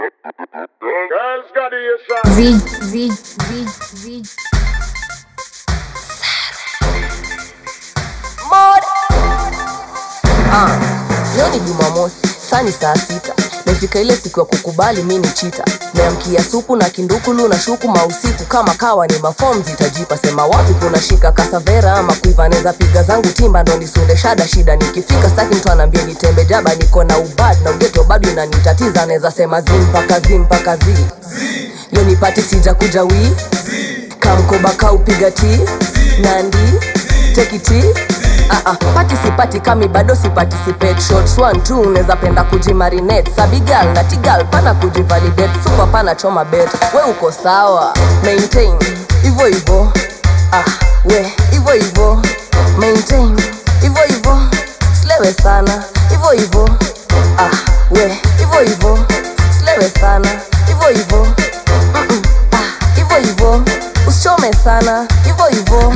Girls got the shot. Z Mod. Leo ni Jumamosi, saa ni saa 6. Nafika ile siku ya kukubali mimi ni cheater. Niamkia supu na kindukulu na shuku mausiku kama kawa ni maform zitajipa sema wapi kuna shika kasavera ama kuivaneza piga zangu timba ndo nisunde shida nikifika saki mtu anambia nitembe jaba niko na ubad na ugeto bado inanitatiza naweza sema mpaka zi. Leo nipati sija kuja wi kamkoba kaupiga ti nandi take it Participate kami bado si participate. Shots 1, 2 uneza penda kujimarinate. Sabigal na tigal pana kujivalidate. Super pana choma bet. We uko sawa maintain Ivo we Ivo maintain Ivo slewe sana Ivo we Ivo slewe sana Ivo Ivo usichome sana Ivo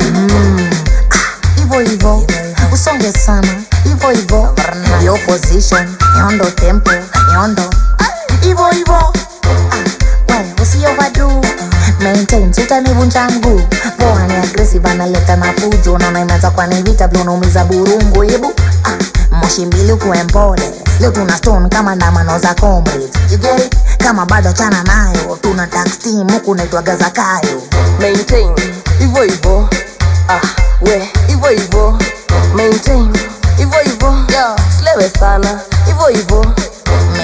Ivo usonge sana Ivo yo position yondo tempo yondo Ivo wewe usi overdo maintain utanivunja mguu poa ni aggressive analeta na fujo na imeanza kwa ni vita vile unaumiza burungu hebu moshi mbili kuwe mpole leo tuna stone kama ndamano za comrades you get it kama bado chana nayo tuna tax team huku naitwa Gazakayo maintain Ivo we Ivo maintain Ivo slewe sana Ivo